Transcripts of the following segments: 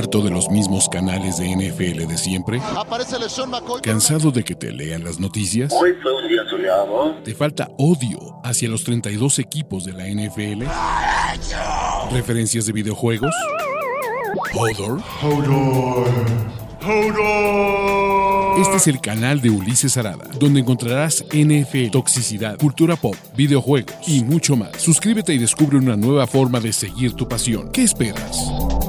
¿Harto de los mismos canales de NFL de siempre? Aparece LeSean McCoy. ¿Cansado de que te lean las noticias? Hoy fue un día soleado. ¿Te falta odio hacia los 32 equipos de la NFL? ¿Referencias de videojuegos? ¿Hodor? Este es el canal de Ulises Arada, donde encontrarás NFL, toxicidad, cultura pop, videojuegos y mucho más. Suscríbete y descubre una nueva forma de seguir tu pasión. ¿Qué esperas?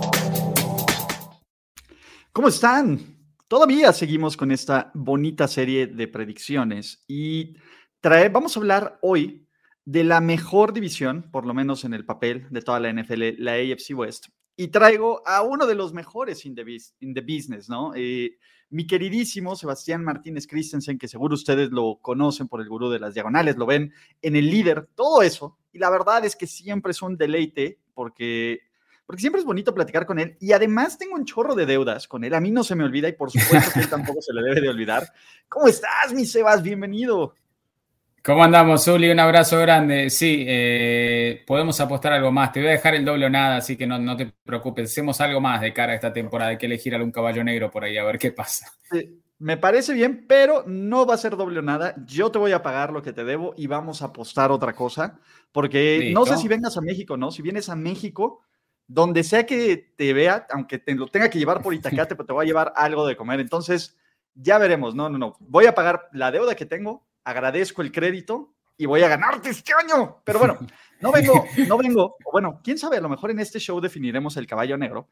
¿Cómo están? Todavía seguimos con esta bonita serie de predicciones y vamos a hablar hoy de la mejor división, por lo menos en el papel de toda la NFL, la AFC West. Y traigo a uno de los mejores in the business, ¿no? Mi queridísimo Sebastián Martínez Christensen, que seguro ustedes lo conocen por el gurú de las diagonales, lo ven en El Líder, todo eso. Y la verdad es que siempre es un deleite porque siempre es bonito platicar con él. Y además tengo un chorro de deudas con él. A mí no se me olvida y por supuesto que él tampoco se le debe de olvidar. ¿Cómo estás, mi Sebas? Bienvenido. ¿Cómo andamos, Zuli? Un abrazo grande. Sí, podemos apostar algo más. Te voy a dejar el doble o nada, así que no te preocupes. Hacemos algo más de cara a esta temporada. Hay que elegir algún caballo negro por ahí, a ver qué pasa. Me parece bien, pero no va a ser doble o nada. Yo te voy a pagar lo que te debo y vamos a apostar otra cosa. Porque ¿listo? No sé si vengas a México, ¿no? Si vienes a México, donde sea que te vea, aunque te lo tenga que llevar por Itacate, pero te voy a llevar algo de comer. Entonces, ya veremos. No. Voy a pagar la deuda que tengo. Agradezco el crédito y voy a ganarte este año. Pero bueno, no vengo. Bueno, quién sabe, a lo mejor en este show definiremos el caballo negro.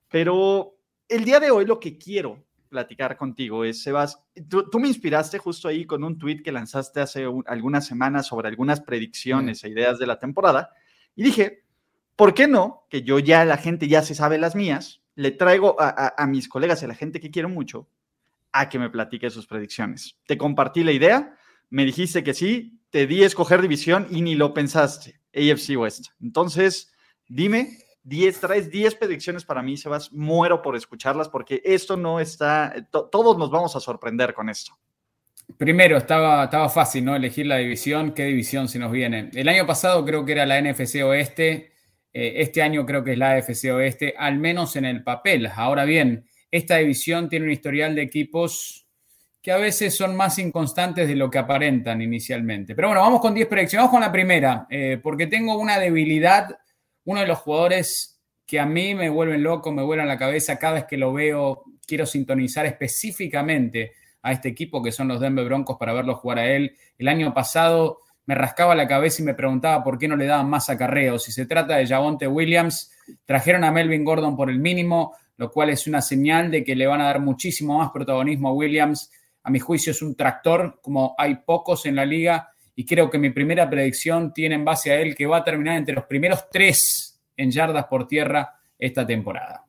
Pero el día de hoy lo que quiero platicar contigo es, Sebas, tú me inspiraste justo ahí con un tweet que lanzaste hace algunas semanas sobre algunas predicciones e ideas de la temporada. Y dije, ¿por qué no? Que yo ya, la gente ya se sabe las mías, le traigo a mis colegas y a la gente que quiero mucho a que me platique sus predicciones. Te compartí la idea. Me dijiste que sí, te di a escoger división y ni lo pensaste, AFC West. Entonces, dime, traes 10 predicciones para mí, Sebas, muero por escucharlas porque esto no está, todos nos vamos a sorprender con esto. Primero, estaba fácil, ¿no? Elegir la división, ¿qué división se nos viene? El año pasado creo que era la NFC Oeste, este año creo que es la AFC Oeste, al menos en el papel. Ahora bien, esta división tiene un historial de equipos que a veces son más inconstantes de lo que aparentan inicialmente. Pero bueno, vamos con 10 predicciones. Vamos con la primera, porque tengo una debilidad. Uno de los jugadores que a mí me vuelven loco, me vuelan la cabeza cada vez que lo veo. Quiero sintonizar específicamente a este equipo que son los Denver Broncos para verlo jugar a él. El año pasado me rascaba la cabeza y me preguntaba por qué no le daban más acarreos. Si se trata de Javonte Williams, trajeron a Melvin Gordon por el mínimo, lo cual es una señal de que le van a dar muchísimo más protagonismo a Williams. A mi juicio es un tractor, como hay pocos en la liga, y creo que mi primera predicción tiene en base a él que va a terminar entre los primeros 3 en yardas por tierra esta temporada.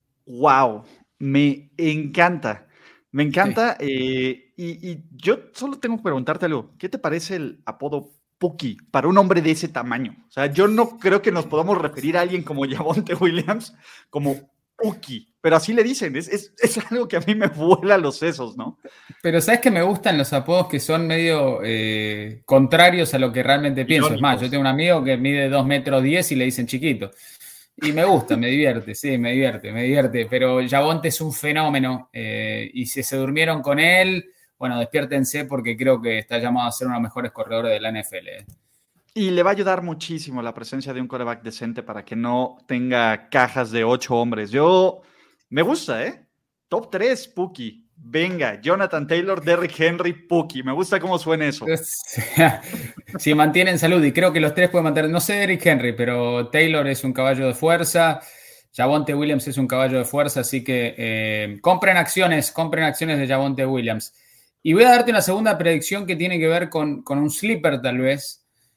¡Wow! Me encanta. Me encanta. Sí. Y yo solo tengo que preguntarte algo. ¿Qué te parece el apodo Puki para un hombre de ese tamaño? O sea, yo no creo que nos podamos referir a alguien como Javonte Williams como Puki, pero así le dicen, es algo que a mí me vuela los sesos, ¿no? Pero ¿sabes que me gustan los apodos que son medio contrarios a lo que realmente pienso? Irónicos. Es más, yo tengo un amigo que mide 2,10 metros y le dicen chiquito. Y me gusta, me divierte, sí, me divierte. Pero Javonte es un fenómeno y si se durmieron con él, bueno, despiértense porque creo que está llamado a ser uno de los mejores corredores de la NFL. Y le va a ayudar muchísimo la presencia de un quarterback decente para que no tenga cajas de 8 hombres. Me gusta, ¿eh? Top 3, Puki. Venga, Jonathan Taylor, Derrick Henry, Puki. Me gusta cómo suena eso. Si mantienen salud, y creo que los 3 pueden mantener, no sé Derrick Henry, pero Taylor es un caballo de fuerza, Javonte Williams es un caballo de fuerza, así que compren acciones de Javonte Williams. Y voy a darte una segunda predicción que tiene que ver con un sleeper tal vez,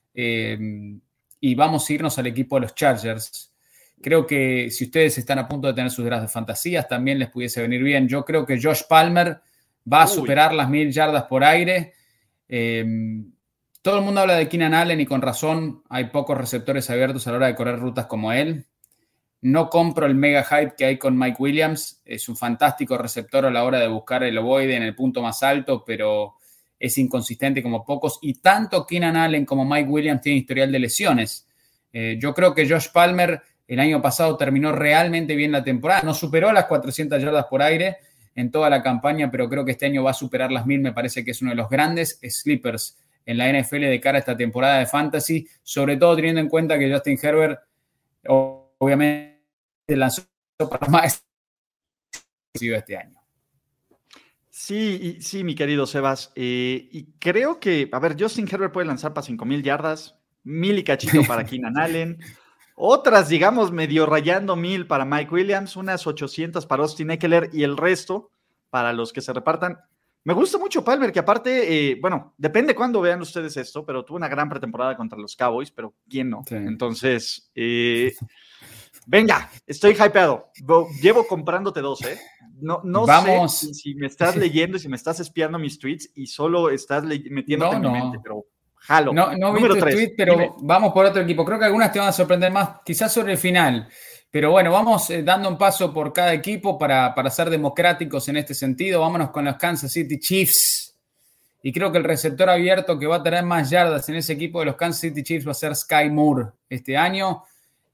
y vamos a irnos al equipo de los Chargers. Creo que si ustedes están a punto de tener sus drafts de fantasías, también les pudiese venir bien. Yo creo que Josh Palmer va a superar las 1,000 yardas por aire. Todo el mundo habla de Keenan Allen y con razón. Hay pocos receptores abiertos a la hora de correr rutas como él. No compro el mega hype que hay con Mike Williams. Es un fantástico receptor a la hora de buscar el ovoide en el punto más alto, pero es inconsistente como pocos. Y tanto Keenan Allen como Mike Williams tienen historial de lesiones. Yo creo que Josh Palmer El año pasado terminó realmente bien la temporada. No superó las 400 yardas por aire en toda la campaña, pero creo que este año va a superar las 1000. Me parece que es uno de los grandes sleepers en la NFL de cara a esta temporada de Fantasy, sobre todo teniendo en cuenta que Justin Herbert obviamente lanzó para más este año. Sí, mi querido Sebas. Y creo que, a ver, Justin Herbert puede lanzar para 5,000 yardas, 1,000 y cachito para Keenan Allen, otras, digamos, medio rayando 1,000 para Mike Williams, unas 800 para Austin Ekeler y el resto para los que se repartan. Me gusta mucho Palmer, que aparte, bueno, depende cuándo vean ustedes esto, pero tuvo una gran pretemporada contra los Cowboys, pero ¿quién no? Sí. Entonces, venga, estoy hypeado. Llevo comprándote 2, ¿eh? No Vamos. Sé si me estás leyendo y si me estás espiando mis tweets y solo estás metiéndote en mi mente, pero jalo. No vi tu tweet, pero dime. Vamos por otro equipo. Creo que algunas te van a sorprender más, quizás sobre el final. Pero bueno, vamos dando un paso por cada equipo para ser democráticos en este sentido. Vámonos con los Kansas City Chiefs. Y creo que el receptor abierto que va a tener más yardas en ese equipo de los Kansas City Chiefs va a ser Sky Moore este año.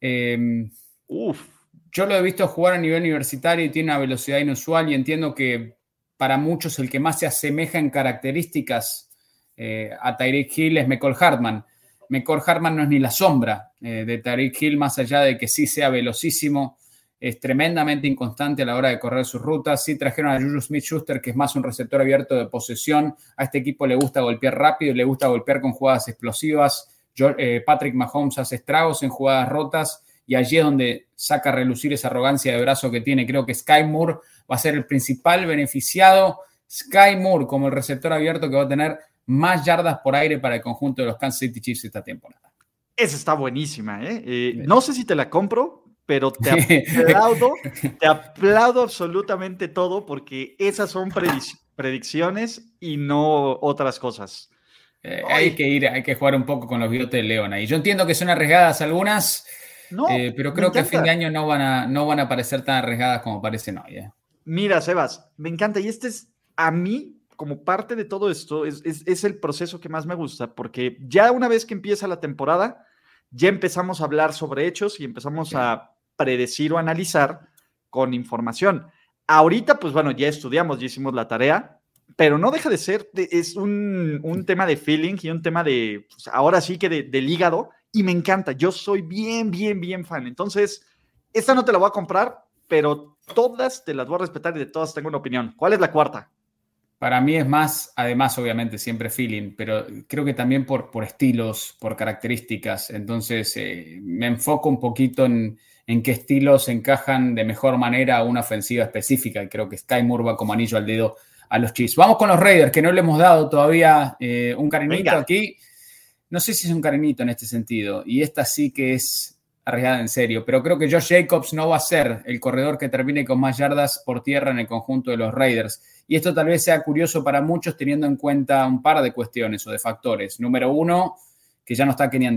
Yo lo he visto jugar a nivel universitario y tiene una velocidad inusual y entiendo que para muchos el que más se asemeja en características a Tyreek Hill es McCall Hartman. McCall Hartman no es ni la sombra de Tyreek Hill, más allá de que sí sea velocísimo, es tremendamente inconstante a la hora de correr sus rutas. Sí trajeron a Juju Smith-Schuster, que es más un receptor abierto de posesión. A este equipo le gusta golpear rápido, le gusta golpear con jugadas explosivas. Patrick Mahomes hace estragos en jugadas rotas y allí es donde saca a relucir esa arrogancia de brazo que tiene. Creo que Sky Moore va a ser el principal beneficiado. Sky Moore como el receptor abierto que va a tener más yardas por aire para el conjunto de los Kansas City Chiefs esta temporada. Esa está buenísima, ¿eh? No sé si te la compro, pero te aplaudo absolutamente todo porque esas son predicciones y no otras cosas. Hay que jugar un poco con los bigotes de león ahí. Yo entiendo que son arriesgadas algunas, pero creo que a fin de año no van a parecer tan arriesgadas como parecen hoy. Mira, Sebas, me encanta y este es a mí como parte de todo esto, es el proceso que más me gusta, porque ya una vez que empieza la temporada, ya empezamos a hablar sobre hechos y empezamos a predecir o analizar con información. Ahorita, pues bueno, ya estudiamos, ya hicimos la tarea, pero no deja de ser, es un tema de feeling y un tema de, pues ahora sí que del hígado, y me encanta, yo soy bien fan. Entonces, esta no te la voy a comprar, pero todas te las voy a respetar y de todas tengo una opinión. ¿Cuál es la cuarta? Para mí es más, además obviamente siempre feeling, pero creo que también por estilos, por características. Entonces me enfoco un poquito en qué estilos encajan de mejor manera a una ofensiva específica. Y creo que Sky Moore va como anillo al dedo a los Chiefs. Vamos con los Raiders, que no le hemos dado todavía un cariñito aquí. No sé si es un cariñito en este sentido. Y esta sí que es arriesgada en serio. Pero creo que Josh Jacobs no va a ser el corredor que termine con más yardas por tierra en el conjunto de los Raiders. Y esto tal vez sea curioso para muchos teniendo en cuenta un par de cuestiones o de factores. Número 1, que ya no está Kenyan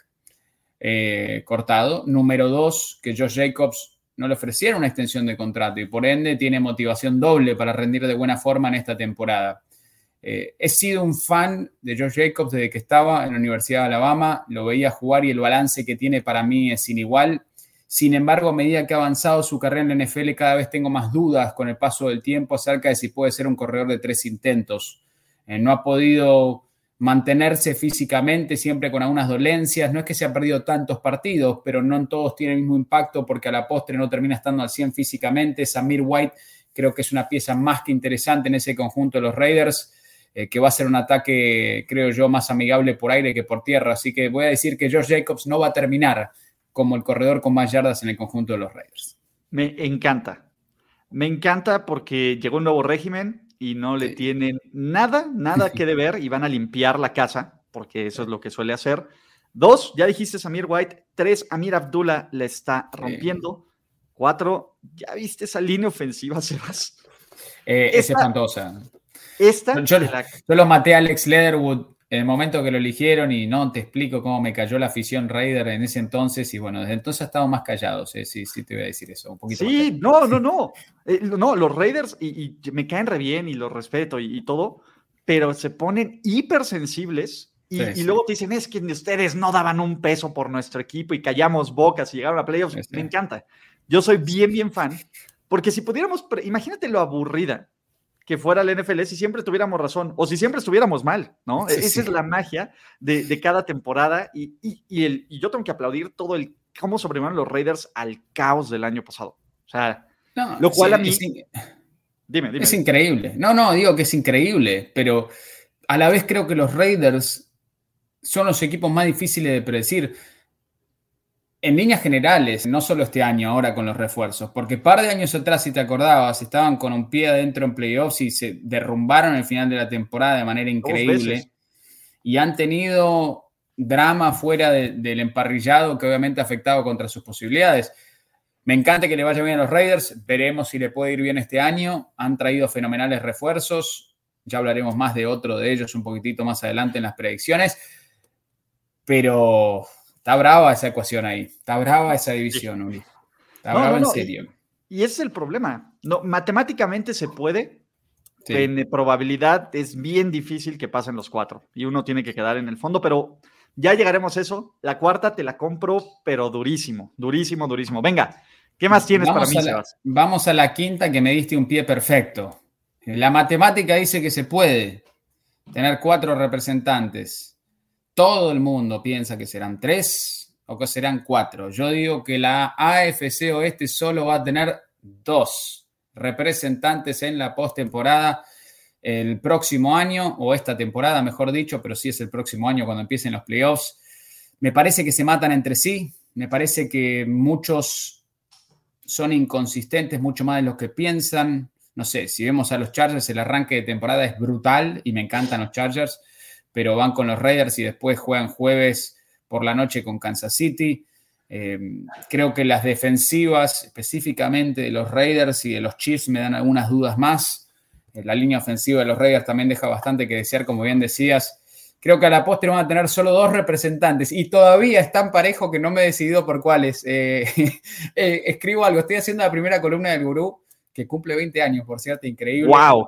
Drake cortado. Número 2, que Josh Jacobs no le ofrecieron una extensión de contrato y por ende tiene motivación doble para rendir de buena forma en esta temporada. He sido un fan de Josh Jacobs desde que estaba en la Universidad de Alabama. Lo veía jugar y el balance que tiene para mí es sin igual. Sin embargo, a medida que ha avanzado su carrera en la NFL, cada vez tengo más dudas con el paso del tiempo acerca de si puede ser un corredor de 3 intentos. No ha podido mantenerse físicamente, siempre con algunas dolencias. No es que se ha perdido tantos partidos, pero no en todos tiene el mismo impacto porque a la postre no termina estando al 100 físicamente. Zamir White creo que es una pieza más que interesante en ese conjunto de los Raiders, que va a ser un ataque, creo yo, más amigable por aire que por tierra. Así que voy a decir que Josh Jacobs no va a terminar como el corredor con más yardas en el conjunto de los Raiders. Me encanta porque llegó un nuevo régimen y no le tienen nada que deber y van a limpiar la casa, porque eso es lo que suele hacer. 2, ya dijiste Zamir White. 3, Amir Abdullah le está rompiendo. 4, ¿ya viste esa línea ofensiva, Sebas? Es espantosa. Yo lo maté a Alex Leatherwood en el momento que lo eligieron y no te explico cómo me cayó la afición Raider en ese entonces y bueno, desde entonces ha estado más callados, sí te voy a decir eso. Un poquito sí, no, los Raiders y me caen re bien y los respeto y todo, pero se ponen hipersensibles Y luego te dicen, es que ustedes no daban un peso por nuestro equipo y callamos bocas y llegaron a playoffs. Me encanta. Yo soy bien fan, porque si pudiéramos, imagínate lo aburrida que fuera el NFL si siempre tuviéramos razón o si siempre estuviéramos mal, ¿no? Esa es la magia de cada temporada y yo tengo que aplaudir todo cómo sobrevivieron los Raiders al caos del año pasado. O sea, lo cual a mí... Dime. Es increíble. No, digo que es increíble, pero a la vez creo que los Raiders son los equipos más difíciles de predecir. En líneas generales, no solo este año ahora con los refuerzos, porque un par de años atrás, si te acordabas, estaban con un pie adentro en playoffs y se derrumbaron al final de la temporada de manera increíble. Y han tenido drama fuera del emparrillado que obviamente ha afectado contra sus posibilidades. Me encanta que le vaya bien a los Raiders, veremos si le puede ir bien este año. Han traído fenomenales refuerzos, ya hablaremos más de otro de ellos un poquitito más adelante en las predicciones, pero... Está brava esa ecuación ahí. Está brava esa división, Uri. Está brava en serio. Y ese es el problema. No, matemáticamente se puede. Sí. En probabilidad es bien difícil que pasen los 4. Y uno tiene que quedar en el fondo. Pero ya llegaremos a eso. La cuarta te la compro, pero durísimo. Durísimo. Venga, ¿qué más tienes para mí, Sebas? Vamos a la quinta, que me diste un pie perfecto. La matemática dice que se puede tener 4 representantes. Todo el mundo piensa que serán 3 o que serán 4. Yo digo que la AFC Oeste solo va a tener 2 representantes en la postemporada el próximo año, o esta temporada, mejor dicho, pero sí es el próximo año cuando empiecen los playoffs. Me parece que se matan entre sí. Me parece que muchos son inconsistentes, mucho más de los que piensan. No sé, si vemos a los Chargers, el arranque de temporada es brutal y me encantan los Chargers, pero van con los Raiders y después juegan jueves por la noche con Kansas City. Creo que las defensivas, específicamente de los Raiders y de los Chiefs, me dan algunas dudas más. La línea ofensiva de los Raiders también deja bastante que desear, como bien decías. Creo que a la postre van a tener solo 2 representantes y todavía es tan parejo que no me he decidido por cuáles. Escribo algo, estoy haciendo la primera columna del Gurú, que cumple 20 años, por cierto, increíble. ¡Wow!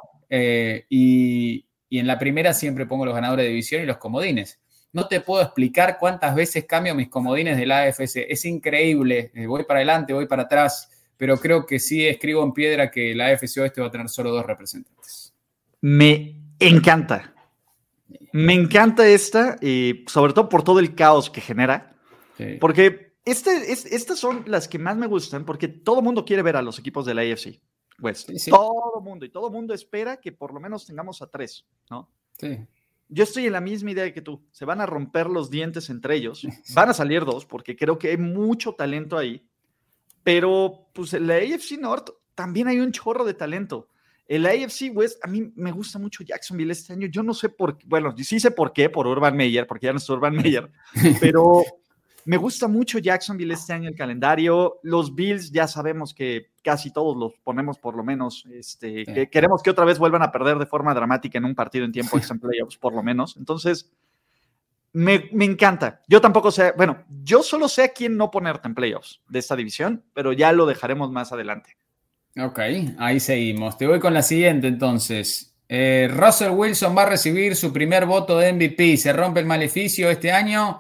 Y en la primera siempre pongo los ganadores de división y los comodines. No te puedo explicar cuántas veces cambio mis comodines de la AFC. Es increíble. Voy para adelante, voy para atrás. Pero creo que sí escribo en piedra que la AFC Oeste va a tener solo 2 representantes. Me encanta. Me encanta esta, sobre todo por todo el caos que genera. Sí. Porque estas son las que más me gustan, porque todo el mundo quiere ver a los equipos de la AFC. Pues sí. Todo el mundo espera que por lo menos tengamos a 3, ¿no? Sí. Yo estoy en la misma idea que tú. Se van a romper los dientes entre ellos. Van a salir 2 porque creo que hay mucho talento ahí. Pero pues en la AFC North también hay un chorro de talento. En la AFC West a mí me gusta mucho Jacksonville este año. Yo no sé por qué. Bueno, sí sé por qué, por Urban Meyer, porque ya no es Urban Meyer. Pero... me gusta mucho Jacksonville este año el calendario. Los Bills ya sabemos que casi todos los ponemos por lo menos. Sí. Que queremos que otra vez vuelvan a perder de forma dramática en un partido en tiempo extra en playoffs, por lo menos. Entonces, me encanta. Yo tampoco sé, bueno, yo solo sé a quién no ponerte en playoffs de esta división, pero ya lo dejaremos más adelante. Ok, ahí seguimos. Te voy con la siguiente entonces. Russell Wilson va a recibir su primer voto de MVP. ¿Se rompe el maleficio este año?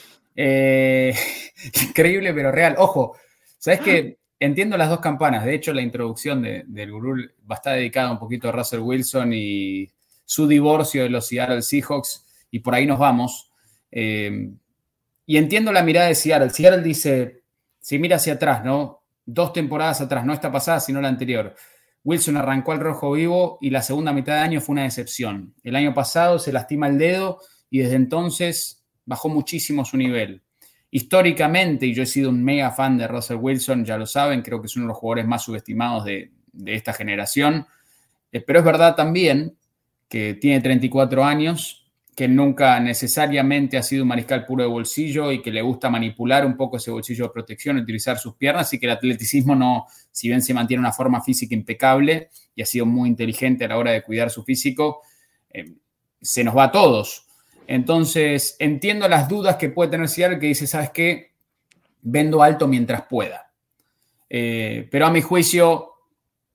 Increíble pero real. Ojo, ¿sabes qué? Entiendo las 2 campanas. De hecho, la introducción del Gurú va a estar dedicada un poquito a Russell Wilson y su divorcio de los Seattle Seahawks, y por ahí nos vamos. Y entiendo la mirada de Seattle. Seattle dice, si mira hacia atrás, ¿no? 2 temporadas atrás, no esta pasada, sino la anterior. Wilson arrancó al rojo vivo y la segunda mitad de año fue una decepción. El año pasado se lastima el dedo y desde entonces bajó muchísimo su nivel. Históricamente, y yo he sido un mega fan de Russell Wilson, ya lo saben, creo que es uno de los jugadores más subestimados de esta generación, pero es verdad también que tiene 34 años, que nunca necesariamente ha sido un mariscal puro de bolsillo y que le gusta manipular un poco ese bolsillo de protección, utilizar sus piernas, y que el atleticismo no, si bien se mantiene una forma física impecable y ha sido muy inteligente a la hora de cuidar su físico, se nos va a todos. Entonces, entiendo las dudas que puede tener Seattle, que dice, ¿sabes qué? Vendo alto mientras pueda. Pero a mi juicio,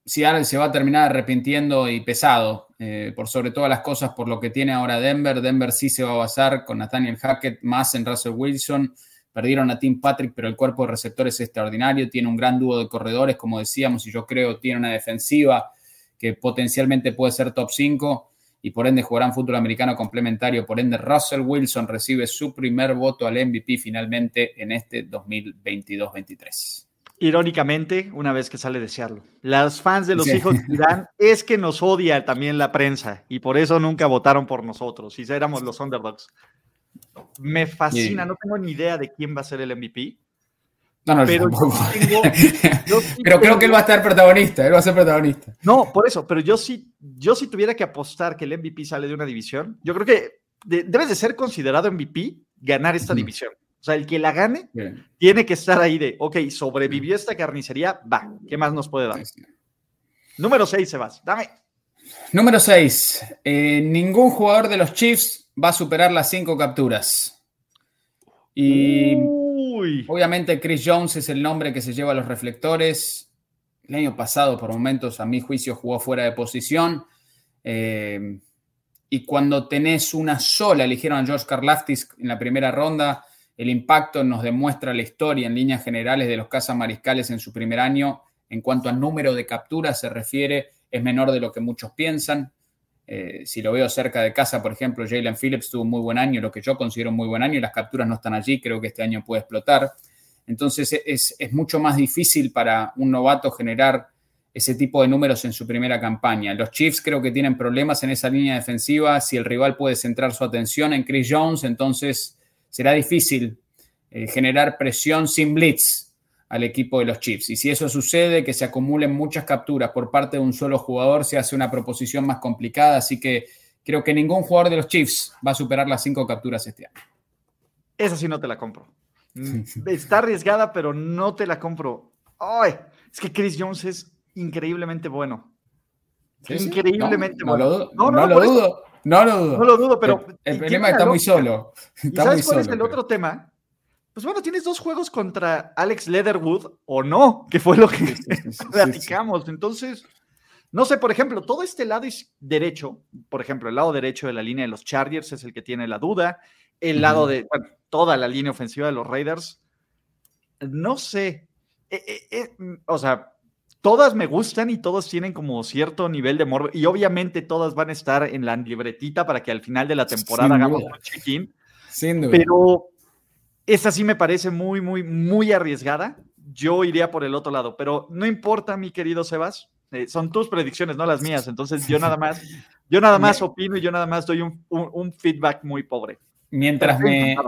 Seattle se va a terminar arrepintiendo y pesado, por sobre todas las cosas, por lo que tiene ahora Denver. Denver sí se va a basar con Nathaniel Hackett más en Russell Wilson. Perdieron a Tim Patrick, pero el cuerpo de receptores es extraordinario. Tiene un gran dúo de corredores, como decíamos, y yo creo tiene una defensiva que potencialmente puede ser top 5 y por ende jugarán fútbol americano complementario. Por ende, Russell Wilson recibe su primer voto al MVP finalmente en este 2022-23. Irónicamente, una vez que sale de Seattle. Los fans de los Seahawks dirán, es que nos odia también la prensa y por eso nunca votaron por nosotros, si éramos los underdogs. Me fascina, no tengo ni idea de quién va a ser el MVP. No, pero pero creo que él va a estar protagonista, él va a ser protagonista. No, por eso, pero yo sí tuviera que apostar que el MVP sale de una división, yo creo que debes de ser considerado MVP ganar esta división. O sea, el que la gane tiene que estar ahí de, ok, sobrevivió esta carnicería, va, ¿qué más nos puede dar? Número 6, Sebas, dame. Número 6, ningún jugador de los Chiefs va a superar las 5 capturas. Y obviamente Chris Jones es el nombre que se lleva a los reflectores. El año pasado, por momentos, a mi juicio, jugó fuera de posición. Y cuando tenés una sola, eligieron a George Karlaftis en la primera ronda. El impacto nos demuestra la historia en líneas generales de los cazamariscales en su primer año. En cuanto al número de capturas se refiere, es menor de lo que muchos piensan. Si lo veo cerca de casa, por ejemplo, Jalen Phillips tuvo un muy buen año, lo que yo considero un muy buen año, y las capturas no están allí. Creo que este año puede explotar. Entonces es mucho más difícil para un novato generar ese tipo de números en su primera campaña. Los Chiefs creo que tienen problemas en esa línea defensiva. Si el rival puede centrar su atención en Chris Jones, entonces será difícil generar presión sin blitz al equipo de los Chiefs. Y si eso sucede, que se acumulen muchas capturas por parte de un solo jugador, se hace una proposición más complicada. Así que creo que ningún jugador de los Chiefs va a superar las 5 capturas este año. Esa sí no te la compro. Está arriesgada, pero no te la compro. ¡Ay! Es que Chris Jones es increíblemente bueno. ¿Sí? Increíblemente bueno. No lo dudo. No lo dudo, pero el problema es que está muy solo. ¿Y sabes cuál es el otro tema? Pues bueno, tienes 2 juegos contra Alex Leatherwood o no, que fue lo que platicamos. Sí. Entonces, no sé, por ejemplo, todo este lado derecho, por ejemplo, el lado derecho de la línea de los Chargers es el que tiene la duda. El lado de, bueno, toda la línea ofensiva de los Raiders, no sé. O sea, todas me gustan y todas tienen como cierto nivel de morbo. Y obviamente todas van a estar en la libretita para que al final de la temporada hagamos un check-in. Sin duda. Pero esa sí me parece muy, muy, muy arriesgada. Yo iría por el otro lado. Pero no importa, mi querido Sebas. Son tus predicciones, no las mías. Entonces yo nada más opino y yo nada más doy un feedback muy pobre. Mientras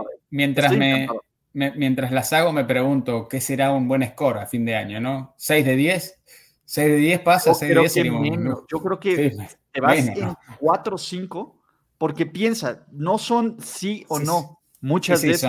las hago, me pregunto qué será un buen score a fin de año, ¿no? ¿6 de 10? ¿6 de 10 pasa? ¿6 de 10 sería Yo creo que te vas en 4 o 5, porque piensa, no son sí o no, muchas veces.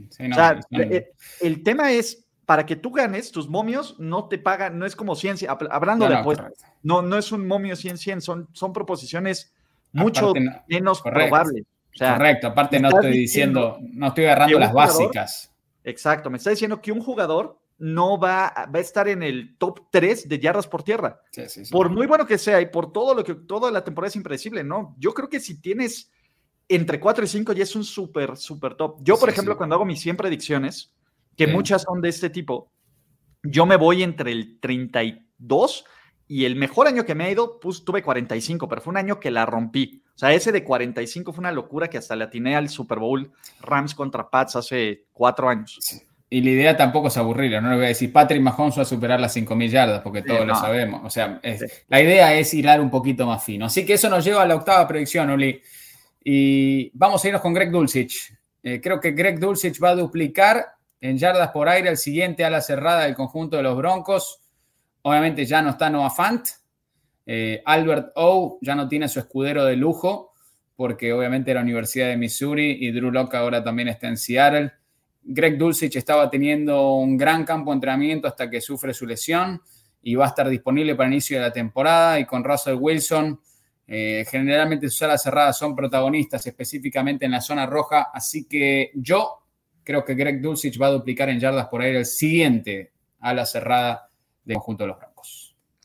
El tema es, para que tú ganes, tus momios no te pagan, no es como ciencia, hablando de apuestas, no es un momio 100-100, son proposiciones mucho menos probables. O sea, correcto, aparte no estoy agarrando las básicas. Exacto, me está diciendo que un jugador no va a estar en el top 3 de yardas por tierra. Sí. Por muy bueno que sea y por toda la temporada es impredecible, ¿no? Yo creo que si tienes entre 4 y 5 ya es un súper, súper top. Yo, por ejemplo, cuando hago mis 100 predicciones, que muchas son de este tipo, yo me voy entre el 32 y el mejor año que me ha ido, pues tuve 45, pero fue un año que la rompí. O sea, ese de 45 fue una locura que hasta le atiné al Super Bowl Rams contra Pats hace 4 años. Sí. Y la idea tampoco es aburrida, no le voy a decir Patrick Mahomes va a superar las 5.000 yardas, porque todos lo sabemos. O sea, la idea es hilar un poquito más fino. Así que eso nos lleva a la 8ª predicción, Uli. Y vamos a irnos con Greg Dulcich. Creo que Greg Dulcich va a duplicar en yardas por aire el siguiente ala cerrada del conjunto de los Broncos. Obviamente ya no está Noah Fant. Albert O ya no tiene su escudero de lujo, porque obviamente la Universidad de Missouri y Drew Lock ahora también está en Seattle. Greg Dulcich estaba teniendo un gran campo de entrenamiento hasta que sufre su lesión y va a estar disponible para el inicio de la temporada. Y con Russell Wilson, generalmente sus alas cerradas son protagonistas, específicamente en la zona roja. Así que yo creo que Greg Dulcich va a duplicar en yardas por aire el siguiente ala cerrada del conjunto de los Broncos.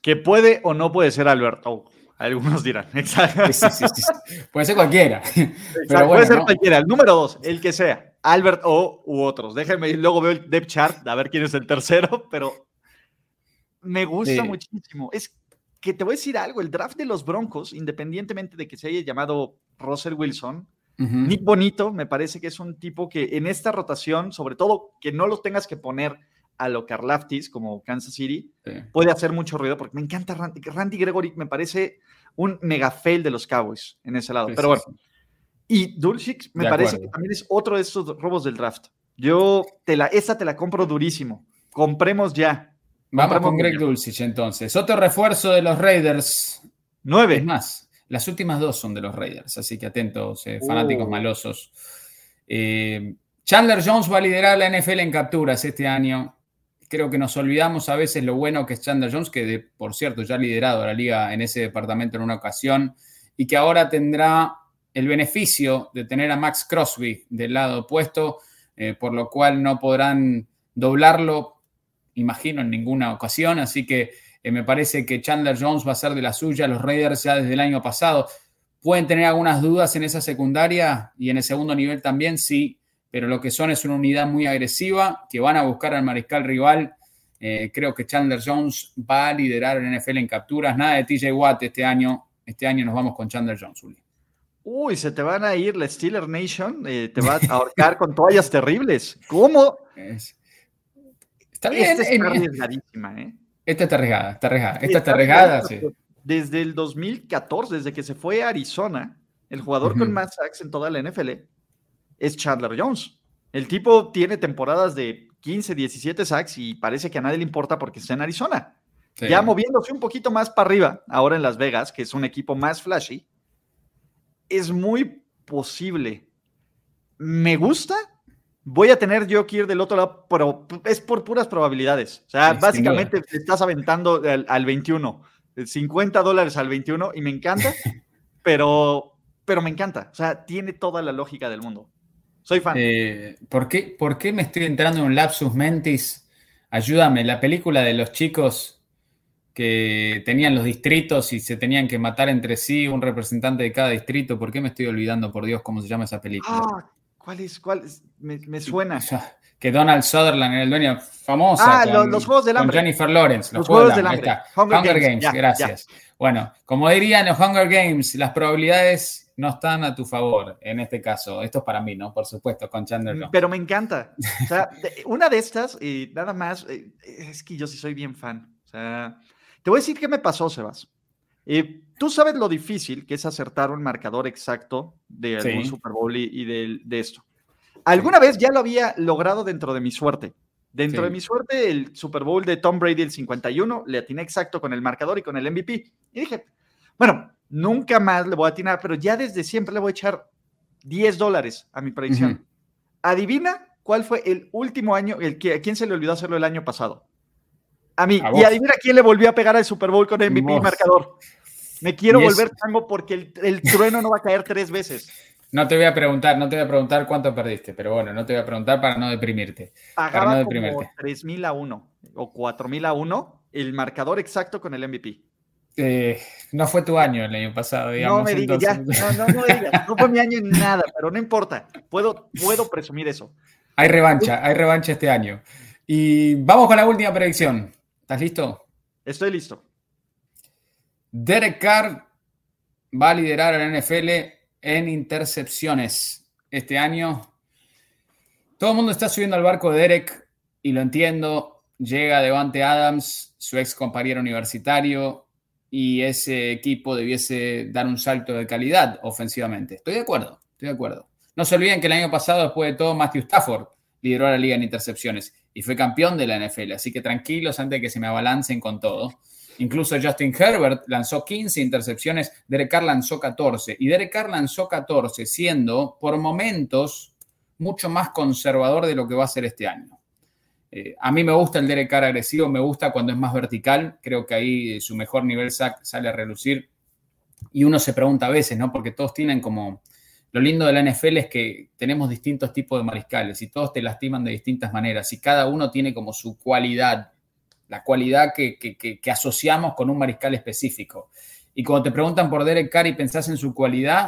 Que puede o no puede ser Albert O. Algunos dirán. Exacto. Sí. Puede ser cualquiera. Pero bueno, puede ser cualquiera. El número 2, el que sea. Albert O u otros. Déjenme, luego veo el depth chart a ver quién es el tercero, pero me gusta muchísimo. Es que te voy a decir algo. El draft de los Broncos, independientemente de que se haya llamado Russell Wilson, Nick Bonito me parece que es un tipo que en esta rotación, sobre todo que no lo tengas que poner a lo Karlaftis como Kansas City, puede hacer mucho ruido porque me encanta Randy Gregory, me parece un mega fail de los Cowboys en ese lado, pero bueno. Y Dulcich me parece que también es otro de estos robos del draft. Esta te la compro durísimo. Compremos ya. Vamos con Greg Dulcich entonces. Otro refuerzo de los Raiders. 9. Es más, las últimas 2 son de los Raiders, así que atentos, fanáticos malosos. Chandler Jones va a liderar la NFL en capturas este año. Creo que nos olvidamos a veces lo bueno que es Chandler Jones, que por cierto ya ha liderado a la liga en ese departamento en una ocasión, y que ahora tendrá el beneficio de tener a Max Crosby del lado opuesto, por lo cual no podrán doblarlo, imagino, en ninguna ocasión. Así que me parece que Chandler Jones va a ser de la suya. Los Raiders ya desde el año pasado pueden tener algunas dudas en esa secundaria y en el segundo nivel también, sí, pero lo que son es una unidad muy agresiva que van a buscar al mariscal rival. Creo que Chandler Jones va a liderar el NFL en capturas. Nada de TJ Watt este año. Este año nos vamos con Chandler Jones, Uli. Uy, se te van a ir la Steeler Nation, te va a ahorcar con toallas terribles. ¿Cómo? Está bien. Esta está arriesgadísima, ¿eh? Esta está arriesgada. Esta está arriesgada, sí. Desde el 2014, desde que se fue a Arizona, el jugador con más sacks en toda la NFL es Chandler Jones. El tipo tiene temporadas de 15, 17 sacks y parece que a nadie le importa porque está en Arizona. Sí. Ya moviéndose un poquito más para arriba, ahora en Las Vegas, que es un equipo más flashy, es muy posible. Me gusta. Voy a tener yo que ir del otro lado, pero es por puras probabilidades. O sea, básicamente te estás aventando al 21, $50 al 21 y me encanta, pero me encanta. O sea, tiene toda la lógica del mundo. Soy fan. ¿Por qué me estoy entrando en un lapsus mentis? Ayúdame, la película de los chicos que tenían los distritos y se tenían que matar entre sí, un representante de cada distrito. ¿Por qué me estoy olvidando, por Dios, cómo se llama esa película? ¿Cuál es? Me suena. Que Donald Sutherland era el dueño, famosa. Los Juegos del Hambre. Con Jennifer Lawrence. Los Juegos del Hambre. Hunger Games, gracias. Ya. Bueno, como dirían los Hunger Games, las probabilidades no están a tu favor en este caso. Esto es para mí, ¿no? Por supuesto, con Chandler Jones. Pero me encanta. O sea, una de estas, nada más, es que yo sí soy bien fan. O sea, te voy a decir qué me pasó, Sebas. Tú sabes lo difícil que es acertar un marcador exacto de algún Super Bowl y de esto. Alguna vez ya lo había logrado dentro de mi suerte. Dentro de mi suerte, el Super Bowl de Tom Brady, el 51, le atiné exacto con el marcador y con el MVP. Y dije, bueno, nunca más le voy a atinar, pero ya desde siempre le voy a echar $10 a mi predicción. Adivina cuál fue el último año, a quién se le olvidó hacerlo el año pasado. A mí. Y adivina quién le volvió a pegar al Super Bowl con el MVP y marcador. Me quiero volver chango porque el trueno no va a caer 3 veces. No te voy a preguntar cuánto perdiste, pero bueno, no te voy a preguntar para no deprimirte. Pagaba como 3,000-1 o 4,000-1 el marcador exacto con el MVP. No fue tu año el año pasado, digamos. No me digas, ya. No digas. No fue mi año en nada, pero no importa. Puedo presumir eso. Hay revancha este año. Y vamos con la última predicción. ¿Estás listo? Estoy listo. Derek Carr va a liderar a la NFL en intercepciones este año. Todo el mundo está subiendo al barco de Derek y lo entiendo. Llega Devante Adams, su ex compañero universitario, y ese equipo debiese dar un salto de calidad ofensivamente. Estoy de acuerdo. No se olviden que el año pasado, después de todo, Matthew Stafford lideró la liga en intercepciones y fue campeón de la NFL. Así que tranquilos antes de que se me abalancen con todo. Incluso Justin Herbert lanzó 15 intercepciones, Derek Carr lanzó 14. Y Derek Carr lanzó 14 siendo, por momentos, mucho más conservador de lo que va a ser este año. A mí me gusta el Derek Carr agresivo, me gusta cuando es más vertical. Creo que ahí su mejor nivel sale a relucir. Y uno se pregunta a veces, ¿no? Porque todos tienen como... Lo lindo de la NFL es que tenemos distintos tipos de mariscales y todos te lastiman de distintas maneras y cada uno tiene como su cualidad la cualidad que asociamos con un mariscal específico. Y cuando te preguntan por Derek Carr y pensás en su cualidad,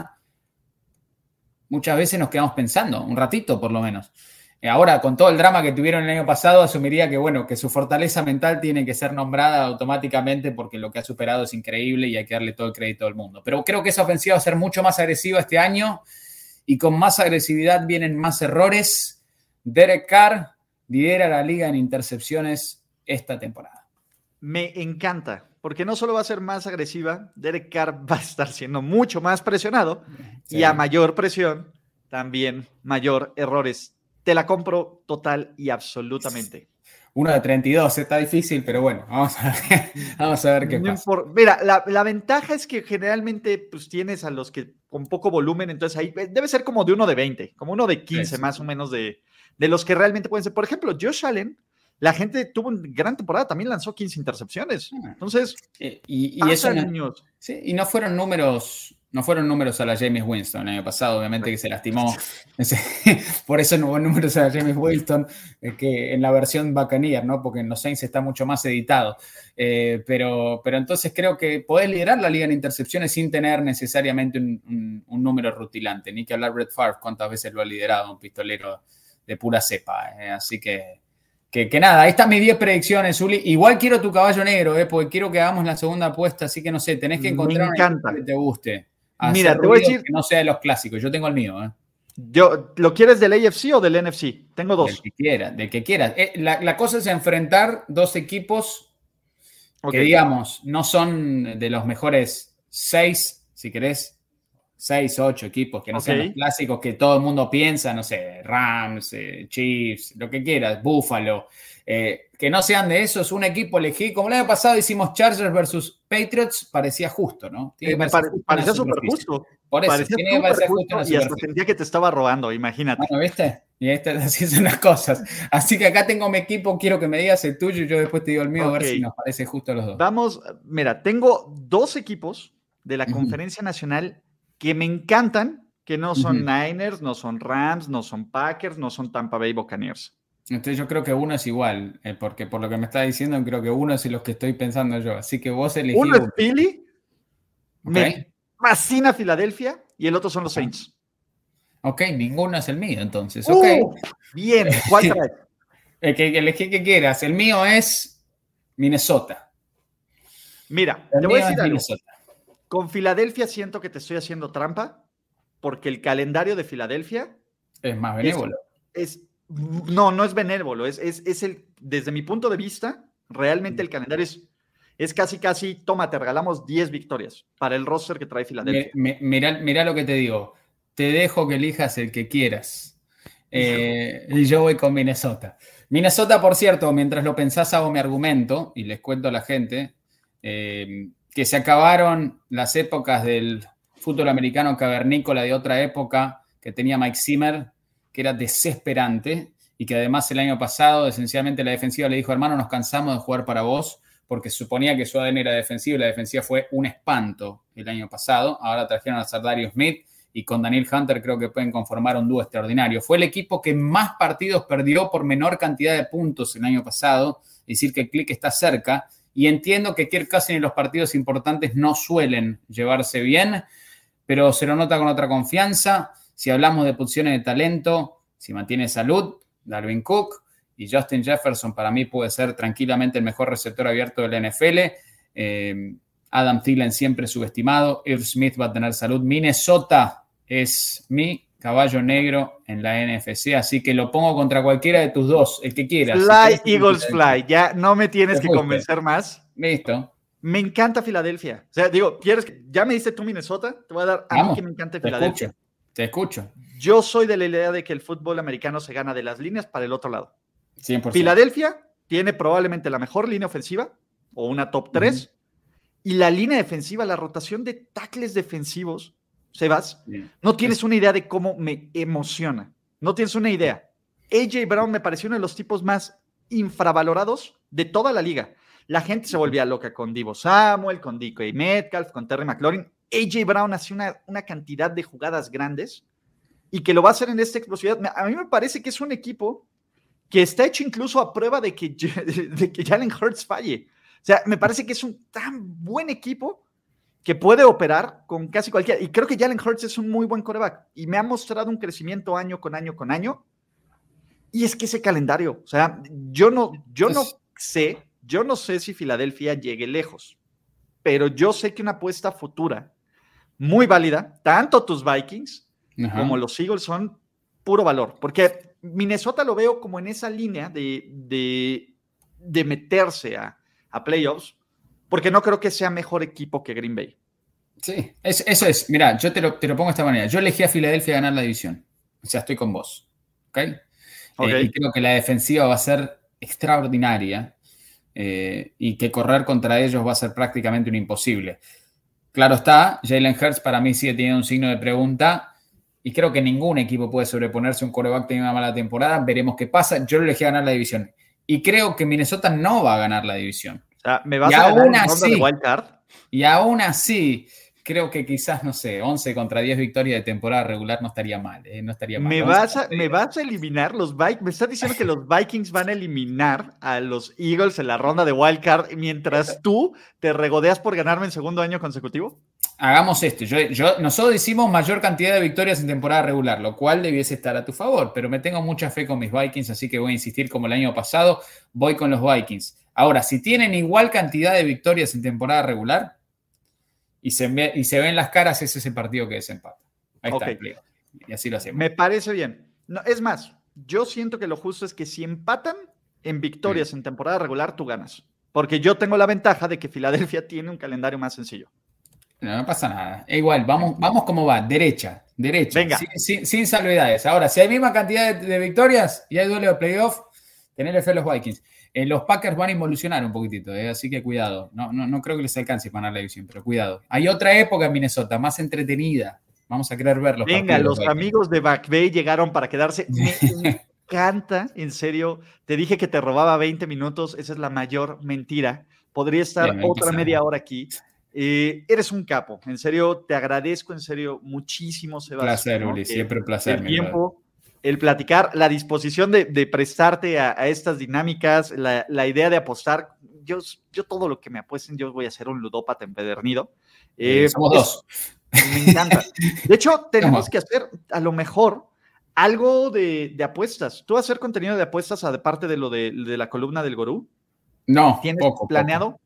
muchas veces nos quedamos pensando, un ratito por lo menos. Ahora, con todo el drama que tuvieron el año pasado, asumiría que su fortaleza mental tiene que ser nombrada automáticamente porque lo que ha superado es increíble y hay que darle todo el crédito del mundo. Pero creo que esa ofensiva va a ser mucho más agresiva este año y con más agresividad vienen más errores. Derek Carr lidera la liga en intercepciones esta temporada. Me encanta, porque no solo va a ser más agresiva, Derek Carr va a estar siendo mucho más presionado y a mayor presión, también mayor errores. Te la compro total y absolutamente. 1 de 32, está difícil, pero bueno, vamos a ver qué pasa. Mira, la ventaja es que generalmente pues, tienes a los que con poco volumen, entonces ahí debe ser como de 1 de 20, como 1 de 15 sí. Más o menos de los que realmente pueden ser. Por ejemplo, Josh Allen, la gente tuvo una gran temporada, también lanzó 15 intercepciones. Entonces, y eso niños. Sí, y no fueron números a la Jameis Winston el año pasado, obviamente que se lastimó. Por eso no hubo números a la Jameis Winston que en la versión Buccaneers, ¿no? Porque en los Saints está mucho más editado. Pero entonces creo que podés liderar la liga en intercepciones sin tener necesariamente un número rutilante. Ni que hablar Brett Favre, cuántas veces lo ha liderado un pistolero de pura cepa. Así que nada, ahí están mis 10 predicciones, Uli. Igual quiero tu caballo negro, porque quiero que hagamos la segunda apuesta, así que no sé, tenés que encontrar una que te guste. Mira, te voy a decir que no sea de los clásicos, yo tengo el mío. ¿Lo quieres del AFC o del NFC? Tengo dos. Del que quieras. La cosa es enfrentar dos equipos que, digamos, no son de los mejores 6, si querés, 6, 8 equipos que no sean los clásicos que todo el mundo piensa, no sé, Rams, Chiefs, lo que quieras, Buffalo, que no sean de esos, un equipo elegí, como el año pasado hicimos Chargers versus Patriots, parecía justo, ¿no? Parecía súper justo. Por eso, tiene que parecer justo y hasta sentía que te estaba robando, imagínate. Bueno, ¿viste? Y así son las cosas. Así que acá tengo mi equipo, quiero que me digas el tuyo y yo después te digo el mío, a ver si nos parece justo a los dos. Vamos, mira, tengo dos equipos de la Conferencia Nacional que me encantan, que no son Niners, no son Rams, no son Packers, no son Tampa Bay Buccaneers. Entonces yo creo que uno es igual, porque por lo que me está diciendo, creo que uno es los que estoy pensando yo. Así que vos elegís. Uno es Philly, me fascina Filadelfia, y el otro son los Saints. Ok, ninguno es el mío, entonces. Bien, ¿cuál traes? Elegí que quieras. El mío es Minnesota. Mira, te voy a decir algo. Con Filadelfia siento que te estoy haciendo trampa, porque el calendario de Filadelfia es más benévolo. No es benévolo. Desde mi punto de vista, realmente el calendario es casi, toma, te regalamos 10 victorias para el roster que trae Filadelfia. Mirá lo que te digo. Te dejo que elijas el que quieras. Y yo voy con Minnesota. Minnesota, por cierto, mientras lo pensás, hago mi argumento y les cuento a la gente que se acabaron las épocas del fútbol americano cavernícola de otra época que tenía Mike Zimmer, que era desesperante y que además el año pasado esencialmente la defensiva le dijo, hermano, nos cansamos de jugar para vos, porque se suponía que su ADN era defensivo y la defensiva fue un espanto el año pasado. Ahora trajeron a Za'Darius Smith y con Daniel Hunter creo que pueden conformar un dúo extraordinario. Fue el equipo que más partidos perdió por menor cantidad de puntos el año pasado, es decir, que el click está cerca. Y entiendo que Kirk Cousins en los partidos importantes no suelen llevarse bien, pero se lo nota con otra confianza. Si hablamos de posiciones de talento, si mantiene salud, Dalvin Cook y Justin Jefferson para mí puede ser tranquilamente el mejor receptor abierto del NFL. Adam Thielen siempre subestimado. Irv Smith va a tener salud. Minnesota es mi caballo negro en la NFC, así que lo pongo contra cualquiera de tus dos, el que quieras. Fly, Eagles, fly. Ya no me tienes que convencer más. Listo. Me encanta Filadelfia. O sea, digo, ya me diste tú Minnesota, te voy a dar a mí que me encanta Filadelfia. Te escucho. Yo soy de la idea de que el fútbol americano se gana de las líneas para el otro lado. 100%. Filadelfia tiene probablemente la mejor línea ofensiva, o una top 3, y la línea defensiva, la rotación de tackles defensivos, Sebas, no tienes una idea de cómo me emociona. No tienes una idea. AJ Brown me pareció uno de los tipos más infravalorados de toda la liga. La gente se volvía loca con Deebo Samuel, con DK Metcalf, con Terry McLaurin. AJ Brown hace una cantidad de jugadas grandes y que lo va a hacer en esta explosividad. A mí me parece que es un equipo que está hecho incluso a prueba de que Jalen Hurts falle. O sea, me parece que es un tan buen equipo que puede operar con casi cualquiera. Y creo que Jalen Hurts es un muy buen quarterback y me ha mostrado un crecimiento año con año con año. Y es que ese calendario, o sea, yo no sé si Filadelfia llegue lejos, pero yo sé que una apuesta futura muy válida, tanto tus Vikings como los Eagles son puro valor, porque Minnesota lo veo como en esa línea de meterse a playoffs, porque no creo que sea mejor equipo que Green Bay. Sí, eso es. Mira, yo te lo pongo de esta manera. Yo elegí a Filadelfia a ganar la división. O sea, estoy con vos. ¿Ok? Y creo que la defensiva va a ser extraordinaria y que correr contra ellos va a ser prácticamente un imposible. Claro está, Jalen Hurts para mí sigue teniendo un signo de pregunta y creo que ningún equipo puede sobreponerse a un quarterback que tiene una mala temporada. Veremos qué pasa. Yo lo elegí a ganar la división. Y creo que Minnesota no va a ganar la división. O sea, ¿me vas a ganar en ronda de wild card? Y aún así, creo que quizás, no sé, 11 contra 10 victorias de temporada regular no estaría mal. No estaría mal. ¿Me vas a eliminar los Vikings? ¿Me estás diciendo que los Vikings van a eliminar a los Eagles en la ronda de wild card mientras tú te regodeas por ganarme en segundo año consecutivo? Hagamos esto. Nosotros hicimos mayor cantidad de victorias en temporada regular, lo cual debiese estar a tu favor, pero me tengo mucha fe con mis Vikings, así que voy a insistir como el año pasado, voy con los Vikings. Ahora, si tienen igual cantidad de victorias en temporada regular y se ven las caras, ese es el partido que desempata. Ahí está el playoff. Y así lo hacemos. Me parece bien. No, es más, yo siento que lo justo es que si empatan en victorias en temporada regular, tú ganas. Porque yo tengo la ventaja de que Filadelfia tiene un calendario más sencillo. No pasa nada. Igual, vamos como va. Derecha. Venga. Sin salvedades. Ahora, si hay misma cantidad de victorias y hay duelo de playoff, tenerle fe a los Vikings. Los Packers van a involucionar un poquitito, así que cuidado. No creo que les alcance para ganar la división, pero cuidado. Hay otra época en Minnesota, más entretenida. Vamos a querer verlos. Venga, los amigos de McVay llegaron para quedarse. Me encanta, en serio. Te dije que te robaba 20 minutos. Esa es la mayor mentira. Podría estar otra media hora aquí. Eres un capo. En serio, te agradezco, en serio, muchísimo, Sebastián. Placer, Uli. Siempre un placer. El tiempo, el platicar, la disposición de prestarte a estas dinámicas, la idea de apostar. Yo todo lo que me apuesten, yo voy a ser un ludópata empedernido. Somos dos. Me encanta. De hecho, tenemos que hacer a lo mejor algo de apuestas. ¿Tú vas a hacer contenido de apuestas aparte de lo de la columna del Gurú? No, ¿Tienes poco. planeado?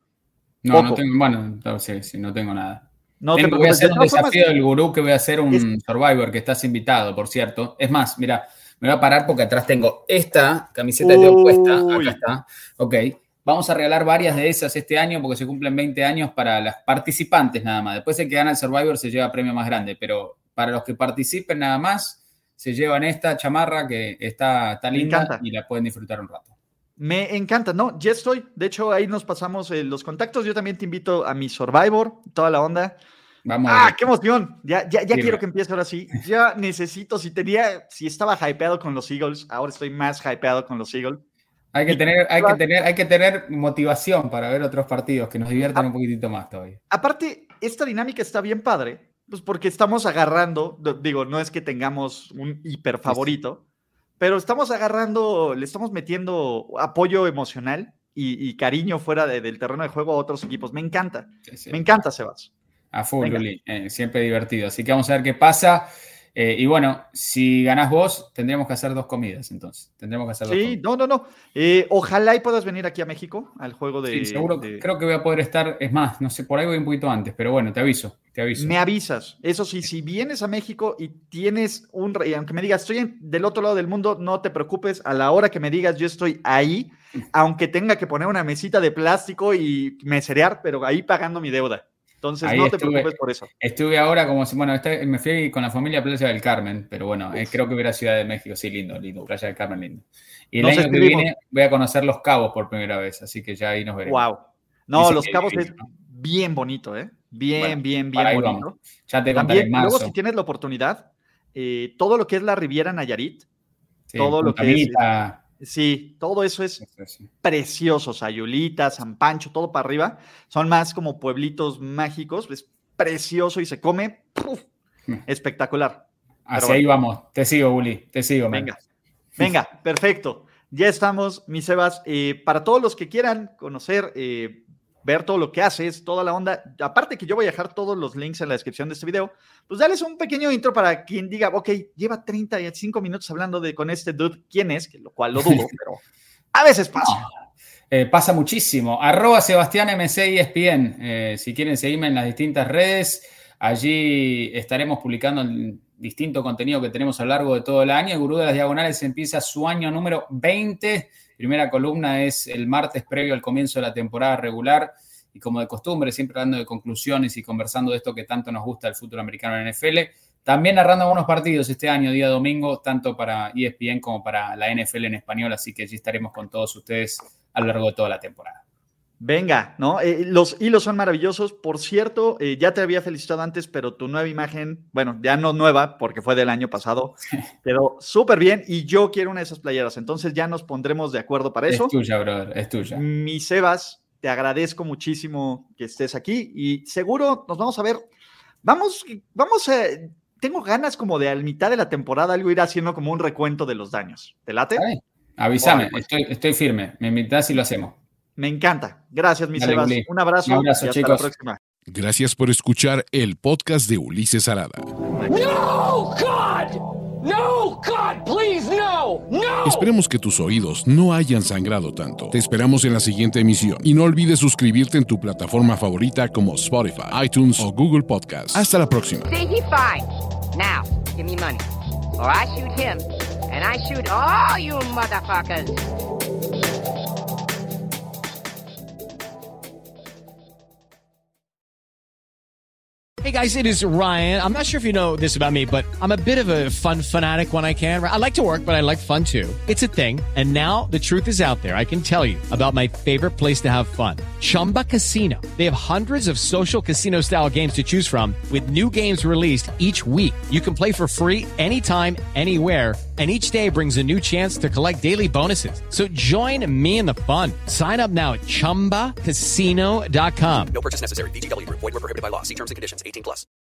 No tengo, bueno, sí, no tengo nada. No voy a hacer un desafío del Gurú que voy a hacer un Survivor, que estás invitado, por cierto. Es más, mira, me voy a parar porque atrás tengo esta camiseta de opuesta. Acá está. Ok. Vamos a regalar varias de esas este año porque se cumplen 20 años para las participantes nada más. Después el que gana el Survivor se lleva premio más grande, pero para los que participen nada más, se llevan esta chamarra que está linda y la pueden disfrutar un rato. Me encanta, ¿no? Ya estoy. De hecho, ahí nos pasamos los contactos. Yo también te invito a mi Survivor, toda la onda. Vamos. ¡Qué emoción! Ya quiero que empiece ahora sí. Ya necesito, si estaba hypeado con los Eagles, ahora estoy más hypeado con los Eagles. Hay que tener motivación para ver otros partidos que nos diviertan un poquitito más todavía. Aparte, esta dinámica está bien padre, pues porque estamos agarrando, digo, no es que tengamos un hiper favorito, pero estamos agarrando, le estamos metiendo apoyo emocional y cariño fuera del terreno de juego a otros equipos. Me encanta. Me encanta, Sebas. A full, Luli. Siempre divertido. Así que vamos a ver qué pasa. Y bueno, si ganás vos, tendríamos que hacer 2 comidas, entonces. Tendríamos que hacer 2 comidas. No. Ojalá y puedas venir aquí a México, al juego de... Sí, seguro. Creo que voy a poder estar, es más, no sé, por ahí voy un poquito antes, pero bueno, te aviso. Me avisas. Eso sí, si vienes a México y tienes aunque me digas, estoy del otro lado del mundo, no te preocupes, a la hora que me digas, yo estoy ahí, aunque tenga que poner una mesita de plástico y meserear, pero ahí pagando mi deuda. Entonces, ahí no te preocupes por eso. Estuve ahora me fui con la familia a Playa del Carmen, pero bueno, creo que hubiera Ciudad de México. Sí, lindo, Playa del Carmen, lindo. Y el año que viene voy a conocer Los Cabos por primera vez, así que ya ahí nos veremos. Wow. No, Los Cabos es bien bonito, ¿eh? Bien bonito. Vamos. Ya te contaré en marzo. Luego, si tienes la oportunidad, todo lo que es la Riviera Nayarit, sí, todo lo que es... Sí, todo eso es precioso. Sayulita, San Pancho, todo para arriba. Son más como pueblitos mágicos. Es precioso y se come espectacular. Así ahí vamos. Te sigo, Uli. Te sigo. Venga, perfecto. Ya estamos, mi Sebas. Para todos los que quieran conocer, ver todo lo que haces, toda la onda, aparte que yo voy a dejar todos los links en la descripción de este video, pues dales un pequeño intro para quien diga, ok, lleva 35 minutos hablando con este dude, ¿quién es? Que lo cual lo dudo, pero a veces pasa. Pasa muchísimo. @SebastiánMCESPN. Si quieren seguirme en las distintas redes, allí estaremos publicando el distinto contenido que tenemos a lo largo de todo el año. El Gurú de las Diagonales empieza su año número 20. Primera columna es el martes previo al comienzo de la temporada regular y como de costumbre, siempre hablando de conclusiones y conversando de esto que tanto nos gusta el fútbol americano en NFL. También narrando algunos partidos este año, día domingo, tanto para ESPN como para la NFL en español, así que allí estaremos con todos ustedes a lo largo de toda la temporada. Venga, ¿no? Los hilos son maravillosos. Por cierto, ya te había felicitado antes, pero tu nueva imagen, bueno, ya no nueva, porque fue del año pasado, quedó súper bien y yo quiero una de esas playeras. Entonces ya nos pondremos de acuerdo para eso. Es tuya, brother, es tuya. Mi Sebas, te agradezco muchísimo que estés aquí y seguro nos vamos a ver. Vamos a... Tengo ganas como de a mitad de la temporada algo ir haciendo como un recuento de los daños. ¿Te late? Avísame, pues. estoy firme. Me invitás y lo hacemos. Me encanta. Gracias, mi Sebas. Un abrazo y hasta chicos. la próxima. Gracias por escuchar el podcast de Ulises Arada. No, God! No, God, please, no! No! Esperemos que tus oídos no hayan sangrado tanto. Te esperamos en la siguiente emisión. Y no olvides suscribirte en tu plataforma favorita como Spotify, iTunes o Google Podcast. Hasta la próxima. See, he fine. Now, give me money. Or I shoot him, and I shoot all you motherfuckers. Hey guys, it is Ryan. I'm not sure if you know this about me, but I'm a bit of a fun fanatic when I can. I like to work, but I like fun too. It's a thing. And now the truth is out there. I can tell you about my favorite place to have fun. Chumba Casino. They have hundreds of social casino style games to choose from with new games released each week. You can play for free anytime, anywhere. And each day brings a new chance to collect daily bonuses. So join me in the fun. Sign up now at ChumbaCasino.com. No purchase necessary. VGW Group. Void where prohibited by law. See terms and conditions. 18+.